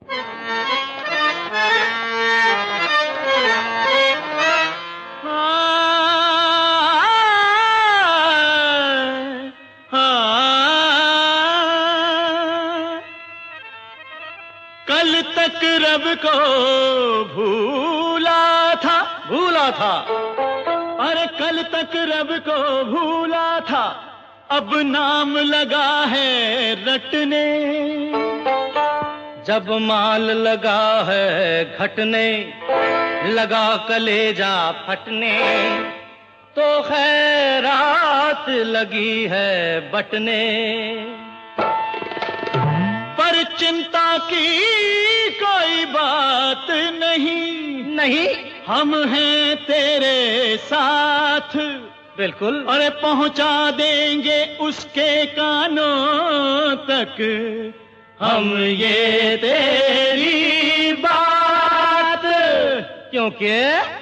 कल तक रब को भूला था, अरे कल तक रब को भूला था, अब नाम लगा है रटने। जब माल लगा है घटने, लगा कलेजा फटने, तो खैरात लगी है बटने। पर चिंता की कोई बात नहीं, हम हैं तेरे साथ, बिल्कुल, अरे पहुंचा देंगे उसके कानों तक हम ये तेरी बात। क्योंकि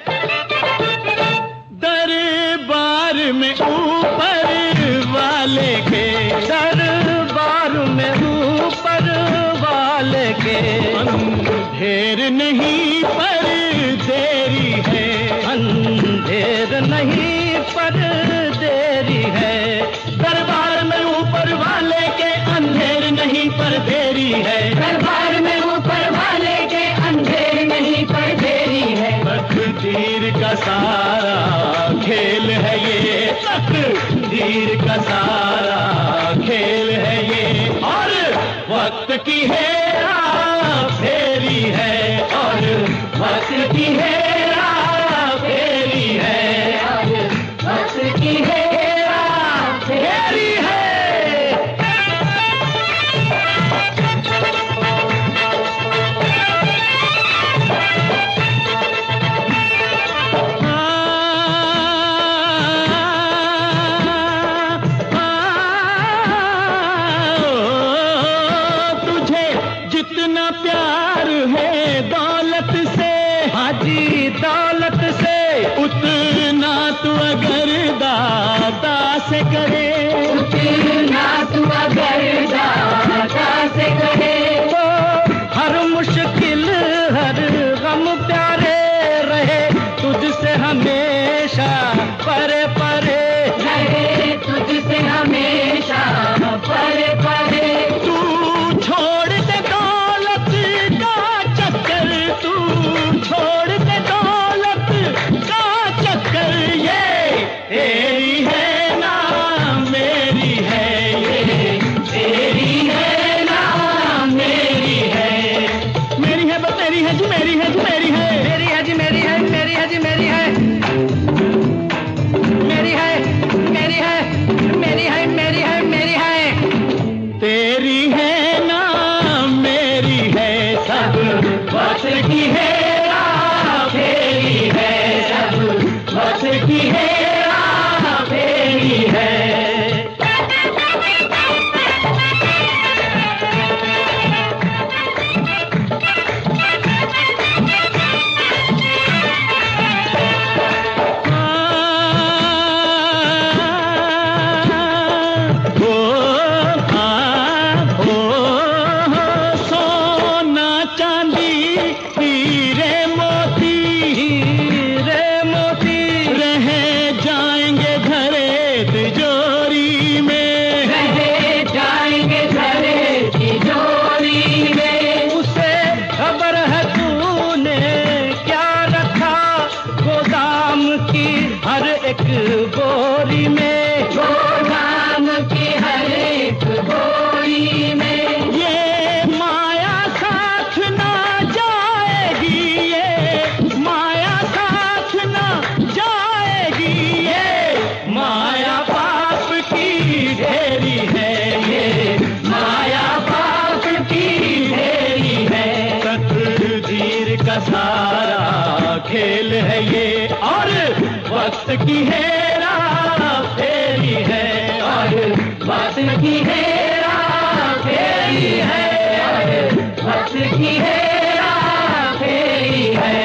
दरबार में ऊपर वाले के, दरबार में ऊपर वाले के अंधेर नहीं पर देरी है, अंधेर नहीं पर देरी है। दरबार में ऊपर वाले के अंधेर नहीं पर देरी है, दरबार में ऊपर वाले के अंधेर नहीं पर देरी है। तकदीर का सारा खेल है ये, तकदीर का सारा खेल है ये, और वक्त की हेरा फेरी है, और वक्त की हेरा फेरी है, और वक्त की हेरा फेरी है। जितना प्यार है दौलत से, हाजी दौलत से, उतना तू अगर दाता से करे, उतना तू अगर दाता से करे, तो हर मुश्किल हर गम प्यारे रहे तुझसे हमेशा परे परे रहे, तुझसे हमेशा परे परे। तू छोड़ दे दौलत का चक्कर, तू छोड़ दे दौलत का चक्कर, ये तेरी है ना मेरी है, ये तेरी है ना मेरी है, मेरी है बस मेरी है जी, मेरी है जी, मेरी है, मेरी है जी, मेरी है, मेरी है जी, मेरी है, मेरी है, मेरी है, मेरी है, मेरी है, मेरी है। तेरी है ना मेरी है, सब वक्त की हेरा फेरी है, सब वक्त की हेरा फेरी है। सोना चांदी हीरे मोती, हीरे मोती रह जाएंगे घरे तिजोरी में, रहे जाएंगे घरे तिजोरी में। उसे खबर है तूने क्या रखा गोदाम की हर एक बोरी में, गोदाम की हर एक बोरी में। ये माया साथ ना जाएगी, ये माया साथ ना जाएगी, ये माया पाप की ढेरी है, ये माया पाप की ढेरी है। तकदीर का सारा खेल है ये, और वक्त की हेरा फेरी है, और वक्त की हेरा फेरी है, और वक्त की हेरा फेरी है।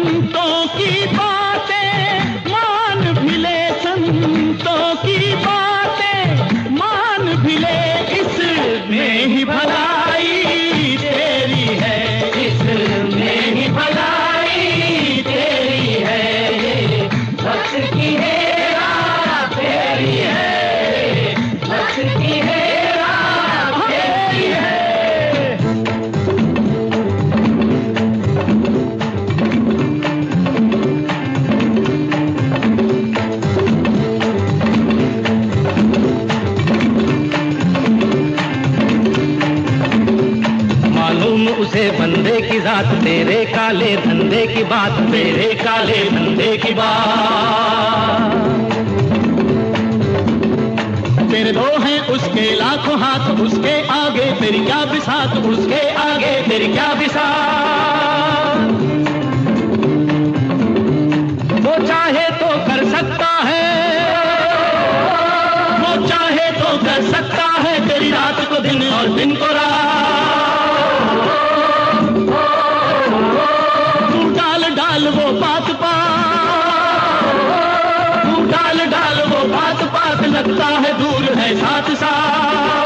संतों की बातें मान भी ले, संतों की बातें मान भी ले, इसमें ही भलाई तेरी है, इसमें ही भलाई तेरी है। वक्त की हेरा फेरी है, वक्त की हेरा फेरी है। मालूम उसे बंदे की जात, तेरे काले धंधे की बात, तेरे काले धंधे की बात। तेरे दो हैं उसके लाखों हाथ, उसके आगे तेरी क्या बिसात, उसके आगे तेरी क्या बिसात। वो चाहे तो कर सकता है, वो चाहे तो कर सकता है, तेरी रात को दिन और दिन को रात। तू डाल डाल वो बात पात, तू डाल डाल वो बात पात, लगता है दूर है साथ साथ।